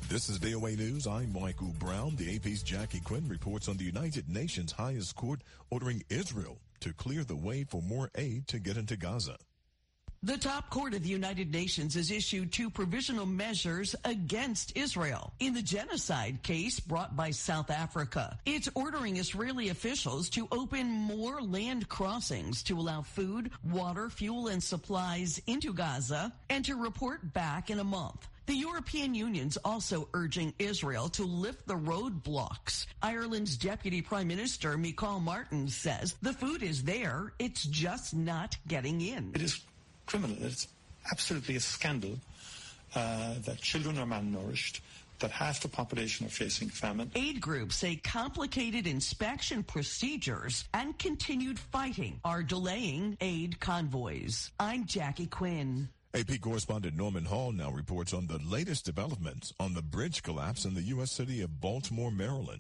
This is VOA News. I'm Michael Brown. The AP's Jackie Quinn reports on the United Nations highest court ordering Israel to clear the way for more aid to get into Gaza. The top court of the United Nations has issued 2 provisional measures against Israel in the genocide case brought by South Africa. It's ordering Israeli officials to open more land crossings to allow food, water, fuel, and supplies into Gaza and to report back in a month. The European Union's also urging Israel to lift the roadblocks. Ireland's Deputy Prime Minister Micheál Martin says the food is there, it's just not getting in. It is criminal. It's absolutely a scandal that children are malnourished, that half the population are facing famine. Aid groups say complicated inspection procedures and continued fighting are delaying aid convoys. I'm Jackie Quinn. AP correspondent Norman Hall now reports on the latest developments on the bridge collapse in the U.S. city of Baltimore, Maryland.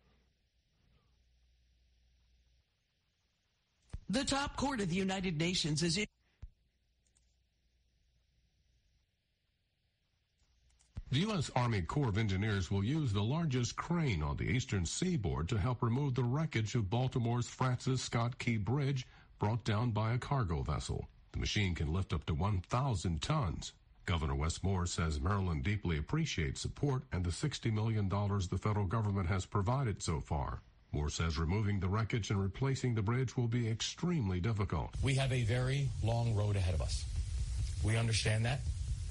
The top court of the United Nations is The U.S. Army Corps of Engineers will use the largest crane on the eastern seaboard to help remove the wreckage of Baltimore's Francis Scott Key Bridge brought down by a cargo vessel. The machine can lift up to 1,000 tons. Governor Wes Moore says Maryland deeply appreciates support and the $60 million the federal government has provided so far. Moore says removing the wreckage and replacing the bridge will be extremely difficult. We have a very long road ahead of us. We understand that,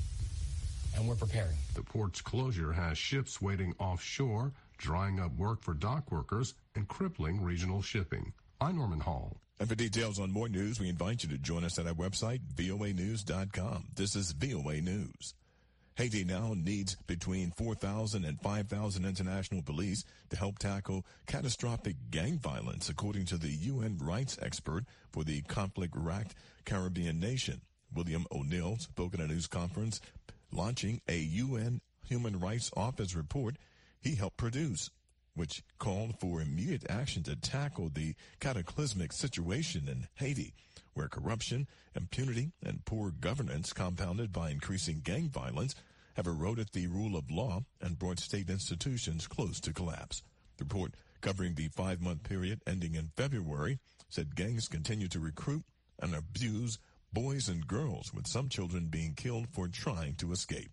and we're preparing. The port's closure has ships waiting offshore, drying up work for dock workers, and crippling regional shipping. I'm Norman Hall. And for details on more news, we invite you to join us at our website, voanews.com. This is VOA News. Haiti now needs between 4,000 and 5,000 international police to help tackle catastrophic gang violence, according to the UN rights expert for the conflict-racked Caribbean nation. William O'Neill spoke at a news conference launching a UN Human Rights Office report he helped produce, which called for immediate action to tackle the cataclysmic situation in Haiti, where corruption, impunity, and poor governance compounded by increasing gang violence have eroded the rule of law and brought state institutions close to collapse. The report, covering the 5-month period ending in February, said gangs continue to recruit and abuse boys and girls, with some children being killed for trying to escape.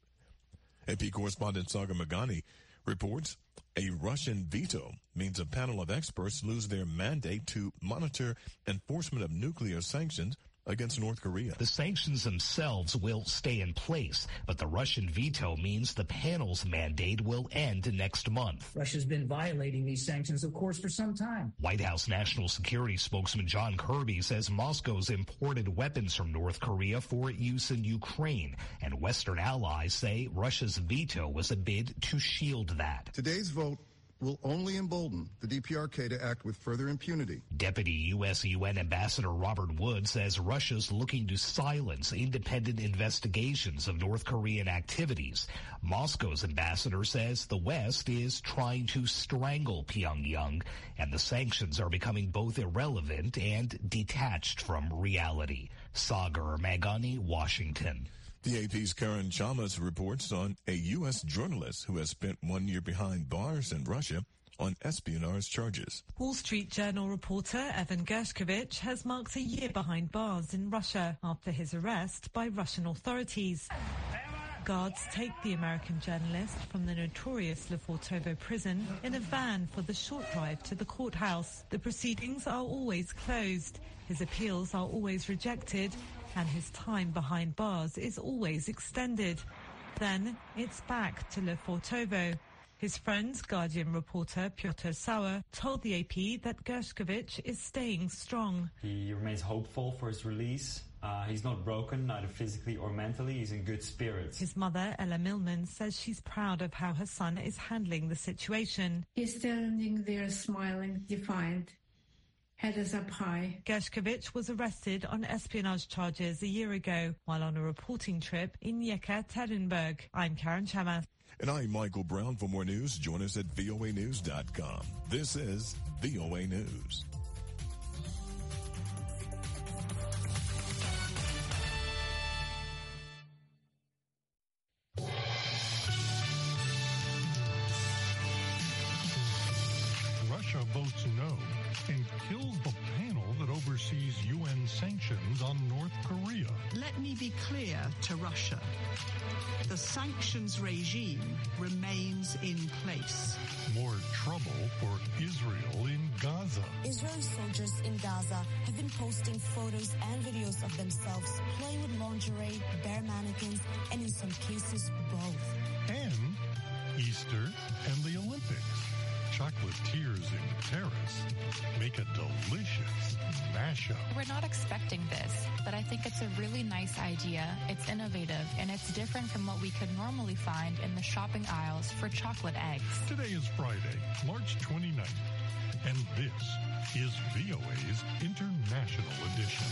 AP correspondent Sagar Meghani reports a Russian veto means a panel of experts lose their mandate to monitor enforcement of nuclear sanctions against North Korea. The sanctions themselves will stay in place, but the Russian veto means the panel's mandate will end next month. Russia's been violating these sanctions, of course, for some time. White House National Security spokesman John Kirby says Moscow's imported weapons from North Korea for use in Ukraine, and Western allies say Russia's veto was a bid to shield that. Today's vote will only embolden the DPRK to act with further impunity. Deputy U.S. UN Ambassador Robert Wood says Russia's looking to silence independent investigations of North Korean activities. Moscow's ambassador says the West is trying to strangle Pyongyang, and the sanctions are becoming both irrelevant and detached from reality. Sagar Meghani, Washington. The AP's Karen Chalmers reports on a U.S. journalist who has spent 1 year behind bars in Russia on espionage charges. Wall Street Journal reporter Evan Gershkovich has marked a year behind bars in Russia after his arrest by Russian authorities. Guards take the American journalist from the notorious Lefortovo prison in a van for the short drive to the courthouse. The proceedings are always closed. His appeals are always rejected, and his time behind bars is always extended. Then it's back to Lefortovo. His friend, Guardian reporter Piotr Sauer, told the AP that Gershkovich is staying strong. He remains hopeful for his release. He's not broken, neither physically or mentally. He's in good spirits. His mother, Ella Millman, says she's proud of how her son is handling the situation. He's standing there smiling, defiant. Head is up high. Gershkovich was arrested on espionage charges a year ago while on a reporting trip in Yekaterinburg. I'm Karen Chamas. And I'm Michael Brown. For more news, join us at voanews.com. This is VOA News. votes no and kills the panel that oversees UN sanctions on North Korea. Let me be clear to Russia. The sanctions regime remains in place. More trouble for Israel in Gaza. Israeli soldiers in Gaza have been posting photos and videos of themselves playing with lingerie, bare mannequins, and in some cases both. And Easter and the Olympics. Chocolatiers in Paris make a delicious mashup. We're not expecting this, but I think it's a really nice idea. It's innovative, and it's different from what we could normally find in the shopping aisles for chocolate eggs. Today is Friday, March 29th, and this is VOA's International Edition.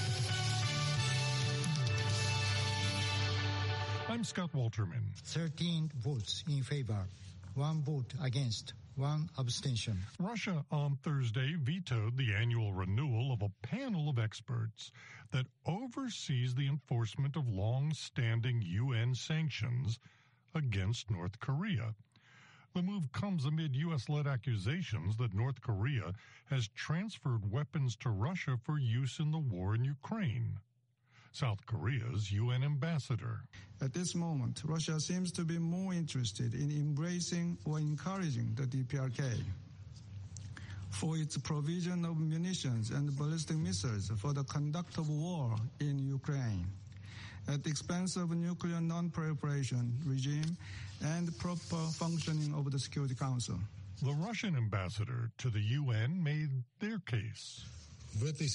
I'm Scott Walterman. 13 votes in favor, 1 vote against, 1 abstention. Russia on Thursday vetoed the annual renewal of a panel of experts that oversees the enforcement of long-standing UN sanctions against North Korea. The move comes amid U.S.-led accusations that North Korea has transferred weapons to Russia for use in the war in Ukraine. South Korea's UN ambassador. At this moment, Russia seems to be more interested in embracing or encouraging the DPRK for its provision of munitions and ballistic missiles for the conduct of war in Ukraine, at the expense of a nuclear non-proliferation regime and proper functioning of the Security Council. The Russian ambassador to the UN made their case. He's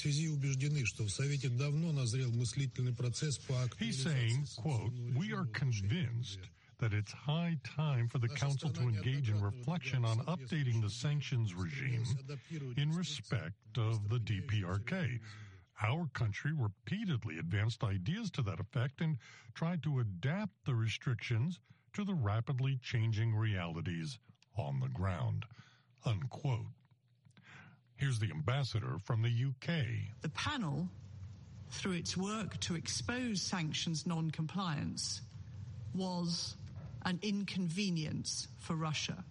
saying, quote, "We are convinced that it's high time for the Council to engage in reflection on updating the sanctions regime in respect of the DPRK. Our country repeatedly advanced ideas to that effect and tried to adapt the restrictions to the rapidly changing realities on the ground," unquote. Here's the ambassador from the UK. The panel, through its work to expose sanctions non-compliance, was an inconvenience for Russia.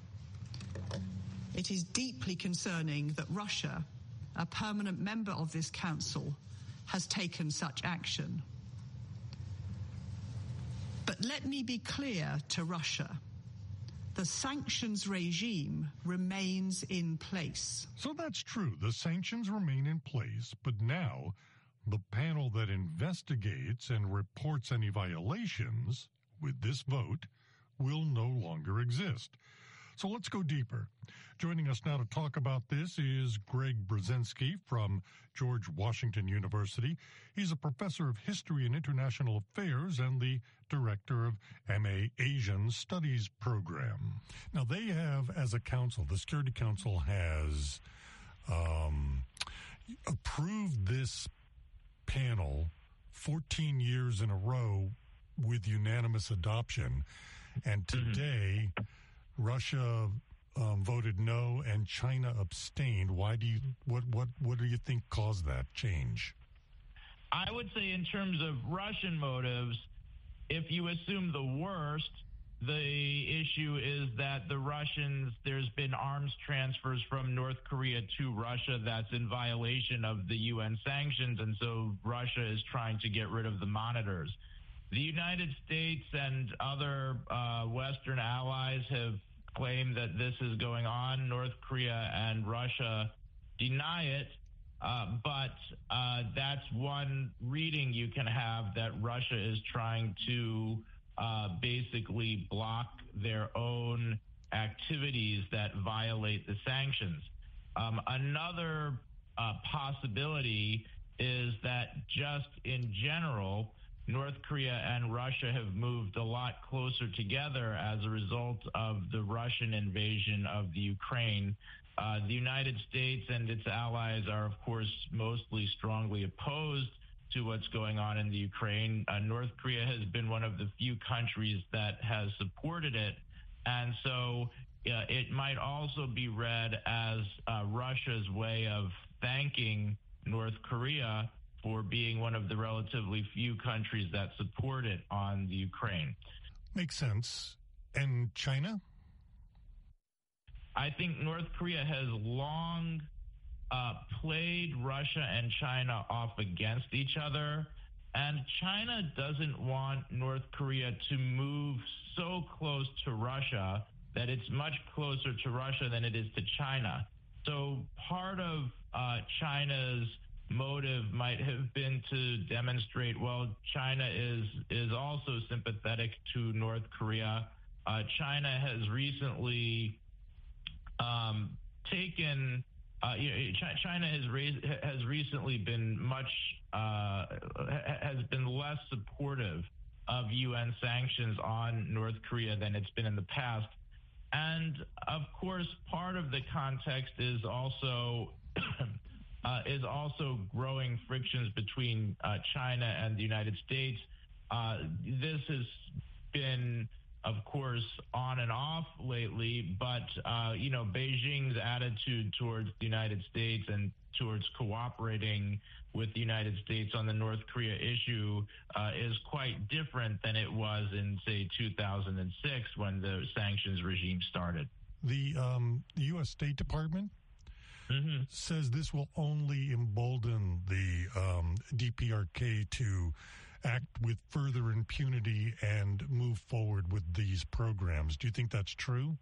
It is deeply concerning that Russia, a permanent member of this council, has taken such action. But let me be clear to Russia. The sanctions regime remains in place. So that's true. The sanctions remain in place, but now the panel that investigates and reports any violations with this vote will no longer exist. So let's go deeper. Joining us now to talk about this is Greg Brzezinski from George Washington University. He's a professor of history and international affairs and the director of MA Asian Studies program. Now, they have, as a council, the Security Council has approved this panel 14 years in a row with unanimous adoption. And today, Russia voted no and China abstained. What do you think caused that change? I would say in terms of Russian motives, if you assume the worst, the issue is that the Russians, there's been arms transfers from North Korea to Russia that's in violation of the UN sanctions, and so Russia is trying to get rid of the monitors. The United States and other Western allies have claimed that this is going on. North Korea and Russia deny it, but that's one reading you can have, that Russia is trying to basically block their own activities that violate the sanctions. Another possibility is that just in general, North Korea and Russia have moved a lot closer together as a result of the Russian invasion of the Ukraine. The United States and its allies are, of course, mostly strongly opposed to what's going on in the Ukraine. North Korea has been one of the few countries that has supported it. And so it might also be read as Russia's way of thanking North Korea for being one of the relatively few countries that support it on the Ukraine. Makes sense. And China? I think North Korea has long played Russia and China off against each other, and China doesn't want North Korea to move so close to Russia that it's much closer to Russia than it is to China. So part of China's motive might have been to demonstrate, well, China is also sympathetic to North Korea. China has recently China has recently been has been less supportive of UN sanctions on North Korea than it's been in the past. And of course, part of the context is also growing frictions between China and the United States. This has been, of course, on and off lately, but Beijing's attitude towards the United States and towards cooperating with the United States on the North Korea issue is quite different than it was in, say, 2006 when the sanctions regime started. The U.S. State Department says this will only embolden the DPRK to act with further impunity and move forward with these programs. Do you think that's true?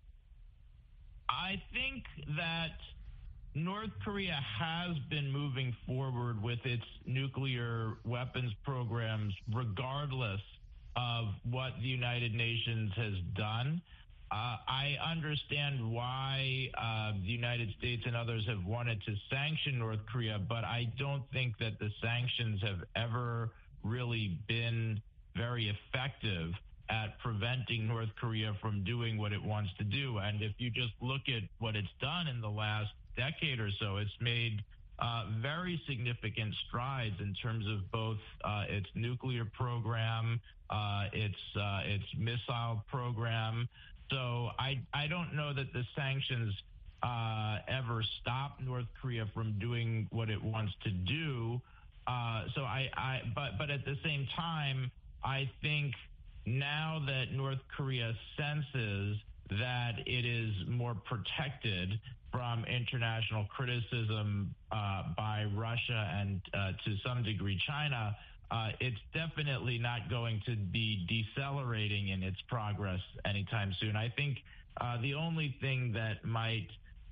I think that North Korea has been moving forward with its nuclear weapons programs regardless of what the United Nations has done. I understand why the United States and others have wanted to sanction North Korea, but I don't think that the sanctions have ever really been very effective at preventing North Korea from doing what it wants to do. And if you just look at what it's done in the last decade or so, it's made very significant strides in terms of both its nuclear program, its missile program. So I don't know that the sanctions ever stop North Korea from doing what it wants to do. But at the same time, I think now that North Korea senses that it is more protected from international criticism by Russia and to some degree China, it's definitely not going to be decelerating in its progress anytime soon. I think the only thing that might,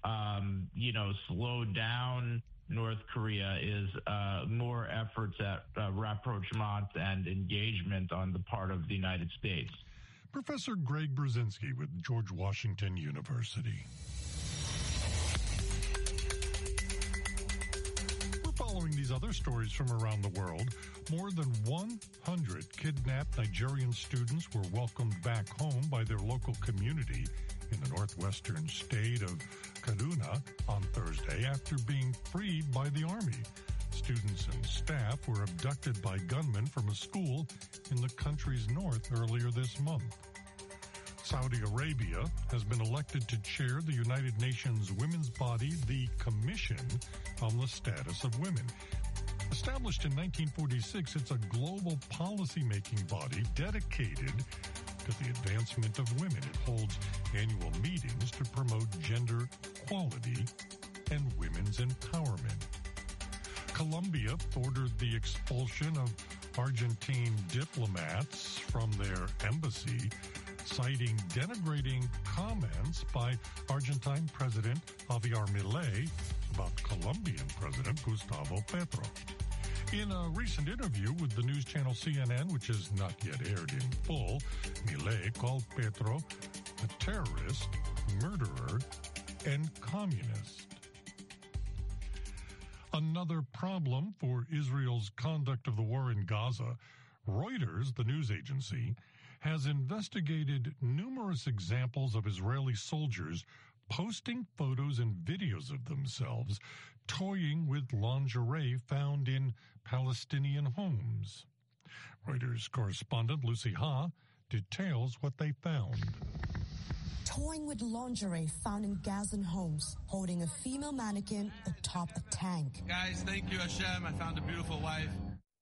slow down North Korea is more efforts at rapprochement and engagement on the part of the United States. Professor Greg Brzezinski with George Washington University. We're following these other stories from around the world. More than 100 kidnapped Nigerian students were welcomed back home by their local community in the northwestern state of Kaduna on Thursday after being freed by the army. Students and staff were abducted by gunmen from a school in the country's north earlier this month. Saudi Arabia has been elected to chair the United Nations women's body, the Commission on the Status of Women. Established in 1946, it's a global policy-making body dedicated to the advancement of women. It holds annual meetings to promote gender equality and women's empowerment. Colombia ordered the expulsion of Argentine diplomats from their embassy, citing denigrating comments by Argentine President Javier Milei about Colombian President Gustavo Petro. In a recent interview with the news channel CNN, which has not yet aired in full, Milei called Petro a terrorist, murderer, and communist. Another problem for Israel's conduct of the war in Gaza, Reuters, the news agency, has investigated numerous examples of Israeli soldiers posting photos and videos of themselves toying with lingerie found in Palestinian homes. Reuters correspondent Lucy Ha details what they found. Toying with lingerie found in Gazan homes, holding a female mannequin atop a tank. Guys, thank you, Hashem. I found a beautiful wife.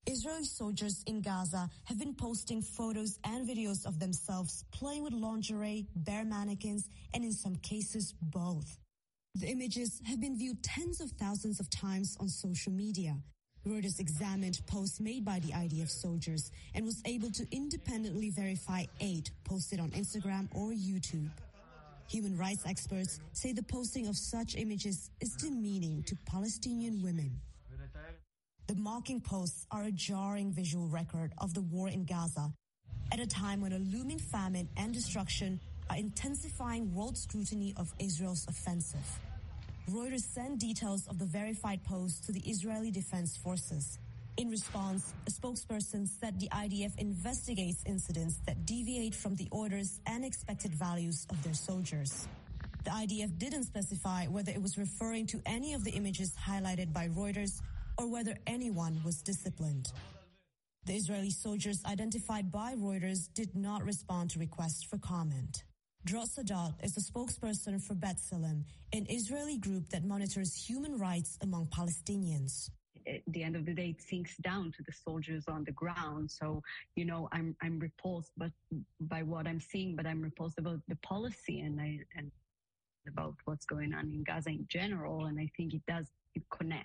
Israeli soldiers in Gaza have been posting photos and videos of themselves playing with lingerie, bare mannequins, and in some cases, both. The images have been viewed tens of thousands of times on social media. Reuters examined posts made by the IDF soldiers and was able to independently verify 8 posted on Instagram or YouTube. Human rights experts say the posting of such images is demeaning to Palestinian women. The mocking posts are a jarring visual record of the war in Gaza at a time when a looming famine and destruction are intensifying world scrutiny of Israel's offensive. Reuters sent details of the verified post to the Israeli Defense Forces. In response, a spokesperson said the IDF investigates incidents that deviate from the orders and expected values of their soldiers. The IDF didn't specify whether it was referring to any of the images highlighted by Reuters or whether anyone was disciplined. The Israeli soldiers identified by Reuters did not respond to requests for comment. Dror Sadat is the spokesperson for B'Tselem, an Israeli group that monitors human rights among Palestinians. At the end of the day, it sinks down to the soldiers on the ground. So, I'm repulsed by what I'm seeing, but I'm repulsed about the policy and about what's going on in Gaza in general. And I think it connects.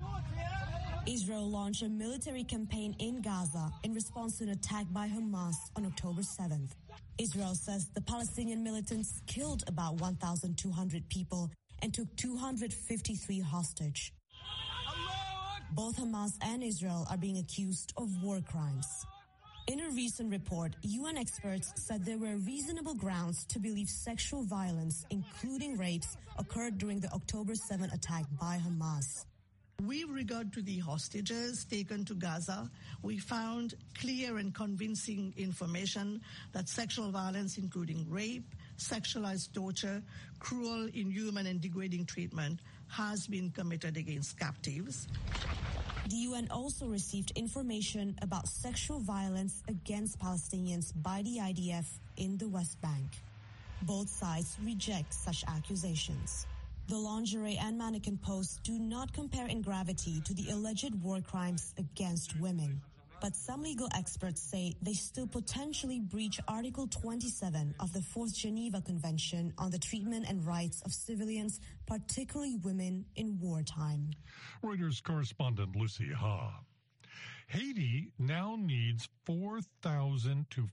Israel launched a military campaign in Gaza in response to an attack by Hamas on October 7th. Israel says the Palestinian militants killed about 1,200 people and took 253 hostage. Both Hamas and Israel are being accused of war crimes. In a recent report, UN experts said there were reasonable grounds to believe sexual violence, including rapes, occurred during the October 7 attack by Hamas. With regard to the hostages taken to Gaza, we found clear and convincing information that sexual violence, including rape, sexualized torture, cruel, inhuman, and degrading treatment, has been committed against captives. The UN also received information about sexual violence against Palestinians by the IDF in the West Bank. Both sides reject such accusations. The lingerie and mannequin posts do not compare in gravity to the alleged war crimes against women. But some legal experts say they still potentially breach Article 27 of the Fourth Geneva Convention on the Treatment and Rights of Civilians, particularly women in wartime. Reuters correspondent Lucy Ha. Haiti now needs 4,000 to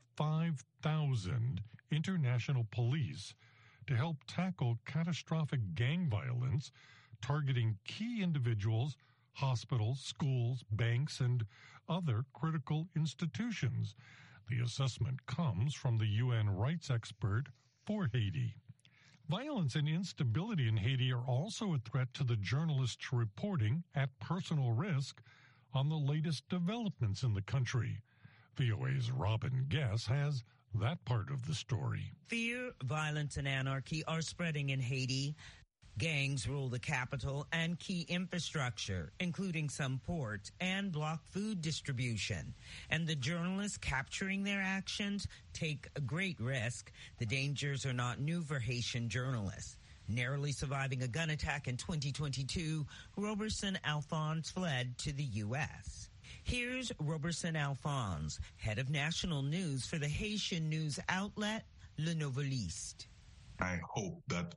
5,000 international police to help tackle catastrophic gang violence targeting key individuals, hospitals, schools, banks, and other critical institutions. The assessment comes from the UN rights expert for Haiti. Violence and instability in Haiti are also a threat to the journalists reporting at personal risk on the latest developments in the country. VOA's Robin Guess has that part of the story. Fear, violence, and anarchy are spreading in Haiti. Gangs rule the capital and key infrastructure, including some ports, and block food distribution. And the journalists capturing their actions take a great risk. The dangers are not new for Haitian journalists. Narrowly surviving a gun attack in 2022, Roberson Alphonse fled to the U.S. Here's Roberson Alphonse, head of national news for the Haitian news outlet Le Noveliste. I hope that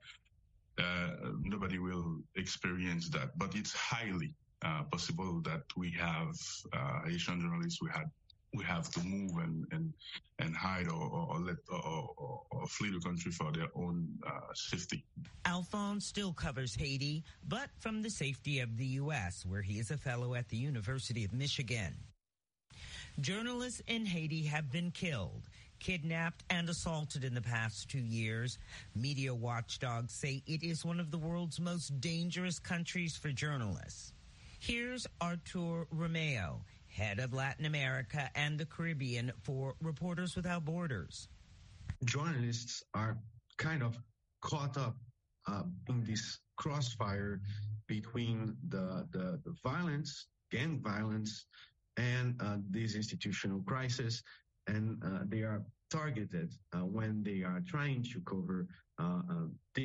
nobody will experience that, but it's highly possible that we have Haitian journalists we have to move and hide or flee the country for their own safety. Alphonse still covers Haiti, but from the safety of the U.S., where he is a fellow at the University of Michigan. Journalists in Haiti have been killed, kidnapped, and assaulted in the past 2 years. Media watchdogs say it is one of the world's most dangerous countries for journalists. Here's Artur Romeo, head of Latin America and the Caribbean for Reporters Without Borders. Journalists are kind of caught up in this crossfire between the violence, gang violence, and this institutional crisis, and they are targeted when they are trying to cover this.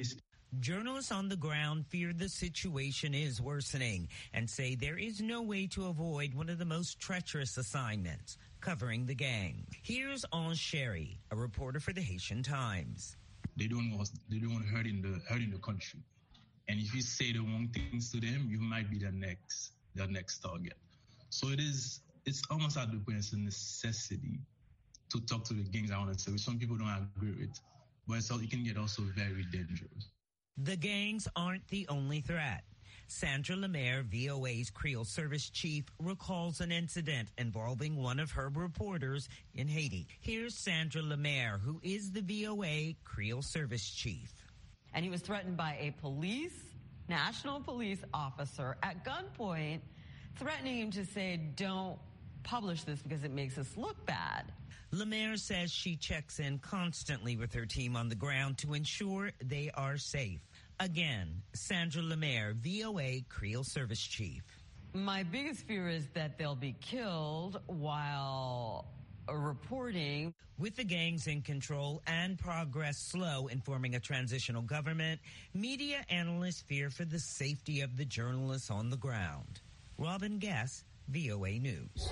Journalists on the ground fear the situation is worsening and say there is no way to avoid one of the most treacherous assignments, covering the gang. Here's Ange Sherry, a reporter for the Haitian Times. They don't want hurt in the country. And if you say the wrong things to them, you might be the next target. So it's almost at the point it's a necessity to talk to the gangs, I want to say, which some people don't agree with. But it can get also very dangerous. The gangs aren't the only threat. Sandra Lemaire, VOA's Creole Service chief, recalls an incident involving one of her reporters in Haiti. Here's Sandra Lemaire, who is the VOA Creole Service chief. And he was threatened by a national police officer at gunpoint, threatening him to say, don't publish this because it makes us look bad. Lemaire says she checks in constantly with her team on the ground to ensure they are safe. Again, Sandra Lemaire, VOA Creole Service chief. My biggest fear is that they'll be killed while reporting. With the gangs in control and progress slow in forming a transitional government, media analysts fear for the safety of the journalists on the ground. Robin Guess, VOA News.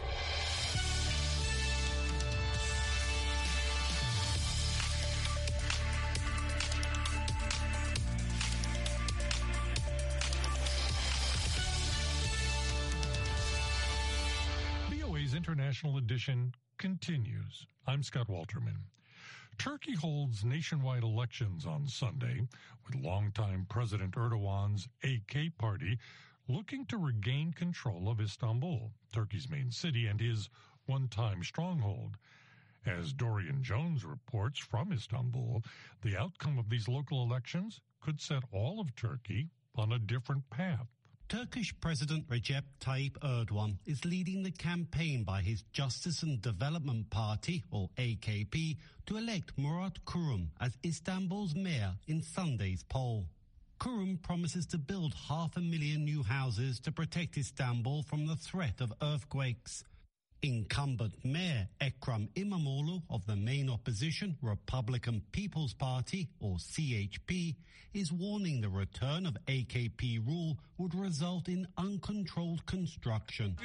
International Edition continues. I'm Scott Walterman. Turkey holds nationwide elections on Sunday, with longtime President Erdogan's AK party looking to regain control of Istanbul, Turkey's main city and his one-time stronghold. As Dorian Jones reports from Istanbul, the outcome of these local elections could set all of Turkey on a different path. Turkish President Recep Tayyip Erdogan is leading the campaign by his Justice and Development Party, or AKP, to elect Murat Kurum as Istanbul's mayor in Sunday's poll. Kurum promises to build 500,000 new houses to protect Istanbul from the threat of earthquakes. Incumbent Mayor Ekrem İmamoğlu of the main opposition Republican People's Party, or CHP, is warning the return of AKP rule would result in uncontrolled construction.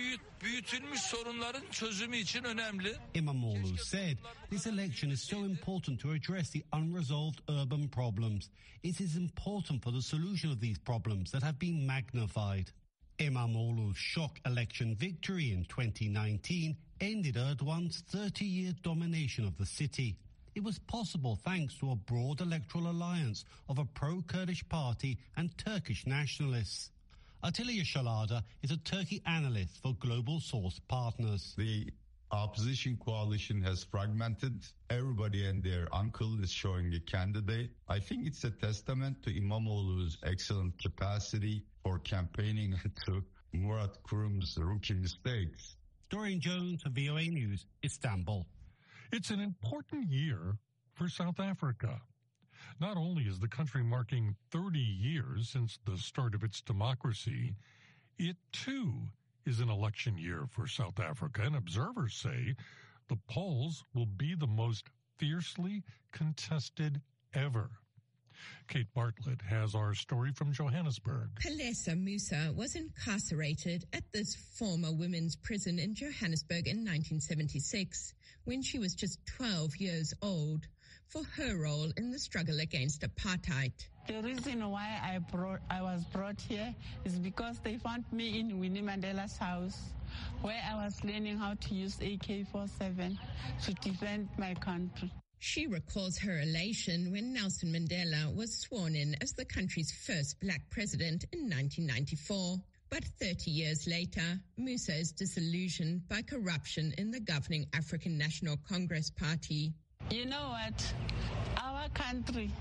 İmamoğlu said this election is so important to address the unresolved urban problems. It is important for the solution of these problems that have been magnified. İmamoğlu's shock election victory in 2019 ended Erdogan's 30-year domination of the city. It was possible thanks to a broad electoral alliance of a pro-Kurdish party and Turkish nationalists. Attila Yaşarada is a Turkey analyst for Global Source Partners. The opposition coalition has fragmented. Everybody and their uncle is showing a candidate. I think it's a testament to İmamoğlu's excellent capacity for campaigning to Murat Kurum's rookie mistakes. Dorian Jones of VOA News, Istanbul. It's an important year for South Africa. Not only is the country marking 30 years since the start of its democracy, it too is an election year for South Africa, and observers say the polls will be the most fiercely contested ever. Kate Bartlett has our story from Johannesburg. Palesa Musa was incarcerated at this former women's prison in Johannesburg in 1976 when she was just 12 years old for her role in the struggle against apartheid. The reason why I was brought here is because they found me in Winnie Mandela's house, where I was learning how to use AK-47 to defend my country. She recalls her elation when Nelson Mandela was sworn in as the country's first black president in 1994. But 30 years later, Musa is disillusioned by corruption in the governing African National Congress Party. You know what? Our country,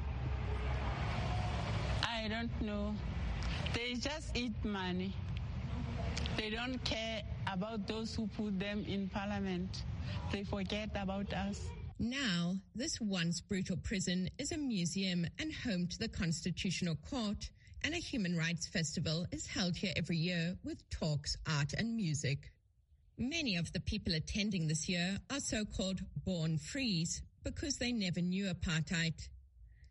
I don't know. They just eat money. They don't care about those who put them in parliament. They forget about us. Now, this once brutal prison is a museum and home to the Constitutional Court, and a human rights festival is held here every year with talks, art and music. Many of the people attending this year are so-called born frees because they never knew apartheid.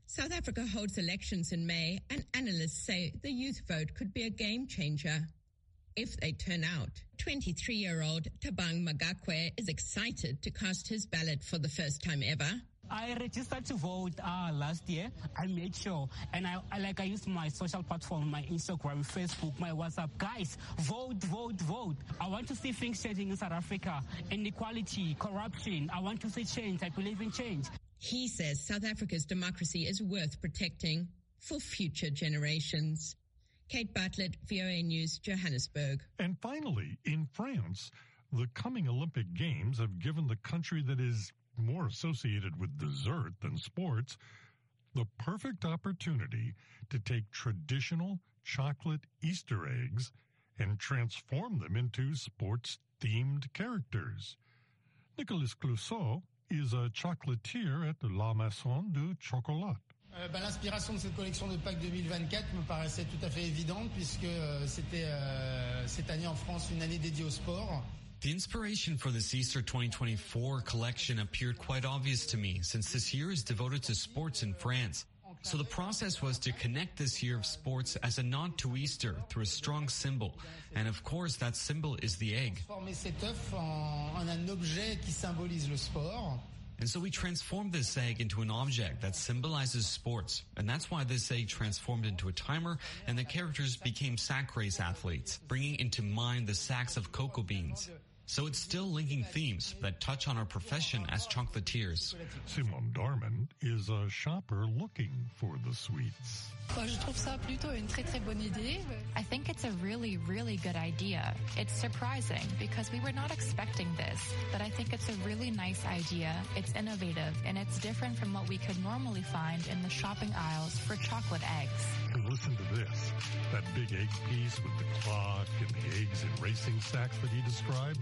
South Africa holds elections in May, and analysts say the youth vote could be a game changer if they turn out. 23-year-old Tabang Magakwe is excited to cast his ballot for the first time ever. I registered to vote last year. I made sure, and I used my social platform, my Instagram, Facebook, my WhatsApp. Guys, vote, vote, vote. I want to see things changing in South Africa. Inequality, corruption. I want to see change. I believe in change. He says South Africa's democracy is worth protecting for future generations. Kate Bartlett, VOA News, Johannesburg. And finally, in France, the coming Olympic Games have given the country that is more associated with dessert than sports the perfect opportunity to take traditional chocolate Easter eggs and transform them into sports-themed characters. Nicolas Clousseau is a chocolatier at La Maison du Chocolat. L'inspiration de cette collection de Pâques 2024 me paraissait tout à fait évidente puisque c'était cette année en France une année dédiée au sport. The inspiration for this Easter 2024 collection appeared quite obvious to me since this year is devoted to sports in France. So the process was to connect this year of sports as a nod to Easter through a strong symbol. And of course, that symbol is the egg. Transformer cet œuf en un objet qui symbolise le sport. And so we transformed this egg into an object that symbolizes sports. And that's why this egg transformed into a timer and the characters became sack race athletes, bringing into mind the sacks of cocoa beans. So it's still linking themes that touch on our profession as chocolatiers. Simone Darman is a shopper looking for the sweets. Je trouve ça plutôt une très très bonne idée. I think it's a really, really good idea. It's surprising because we were not expecting this, but I think it's a really nice idea. It's innovative and it's different from what we could normally find in the shopping aisles for chocolate eggs. Listen to this. That big egg piece with the clock and the eggs in racing sacks that he described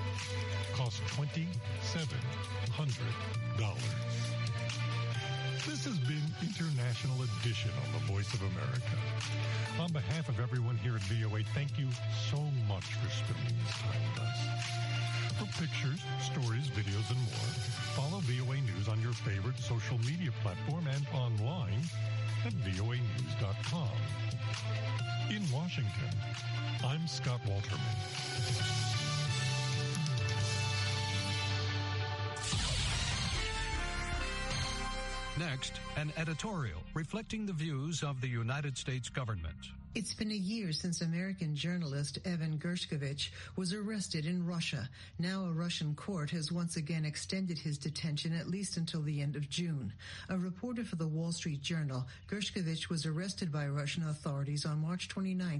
cost $2,700. This has been International Edition on the Voice of America. On behalf of everyone here at VOA, thank you so much for spending this time with us. For pictures, stories, videos, and more, follow VOA News on your favorite social media platform and online at voanews.com. In Washington, I'm Scott Walterman. Next, an editorial reflecting the views of the United States government. It's been a year since American journalist Evan Gershkovich was arrested in Russia. Now a Russian court has once again extended his detention at least until the end of June. A reporter for the Wall Street Journal, Gershkovich was arrested by Russian authorities on March 29,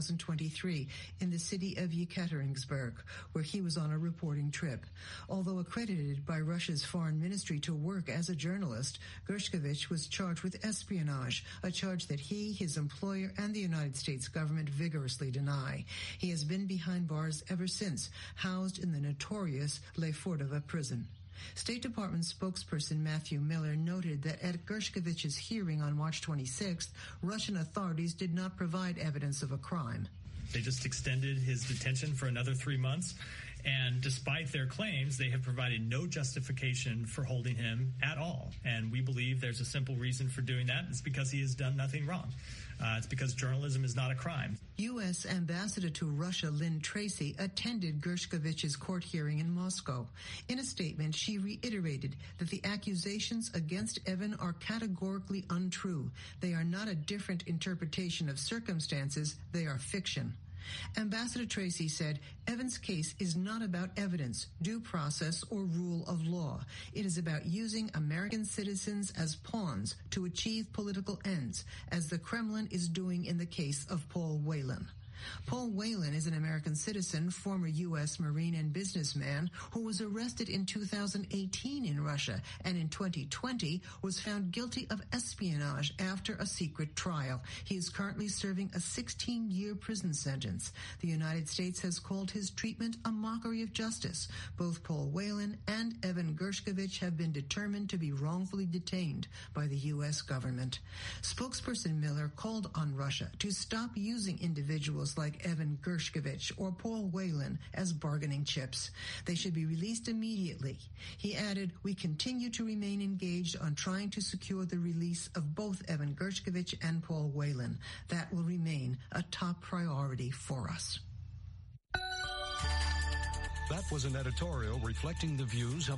2023, in the city of Yekaterinburg, where he was on a reporting trip. Although accredited by Russia's foreign ministry to work as a journalist, Gershkovich was charged with espionage, a charge that he, his employer, and the United States government vigorously deny. He has been behind bars ever since, housed in the notorious Lefordova prison. State Department spokesperson Matthew Miller noted that at Gershkovich's hearing on March 26th, Russian authorities did not provide evidence of a crime. They just extended his detention for another 3 months. And despite their claims, they have provided no justification for holding him at all. And we believe there's a simple reason for doing that. It's because he has done nothing wrong. It's because journalism is not a crime. U.S. Ambassador to Russia Lynn Tracy attended Gershkovich's court hearing in Moscow. In a statement, she reiterated that the accusations against Evan are categorically untrue. They are not a different interpretation of circumstances. They are fiction. Ambassador Tracy said, Evan's case is not about evidence, due process, or rule of law. It is about using American citizens as pawns to achieve political ends, as the Kremlin is doing in the case of Paul Whelan. Paul Whelan is an American citizen, former U.S. Marine and businessman who was arrested in 2018 in Russia and in 2020 was found guilty of espionage after a secret trial. He is currently serving a 16-year prison sentence. The United States has called his treatment a mockery of justice. Both Paul Whelan and Evan Gershkovich have been determined to be wrongfully detained by the U.S. government. Spokesperson Miller called on Russia to stop using individuals criminals like Evan Gershkovich or Paul Whelan as bargaining chips. They should be released immediately. He added, "We continue to remain engaged on trying to secure the release of both Evan Gershkovich and Paul Whelan. That will remain a top priority for us." That was an editorial reflecting the views of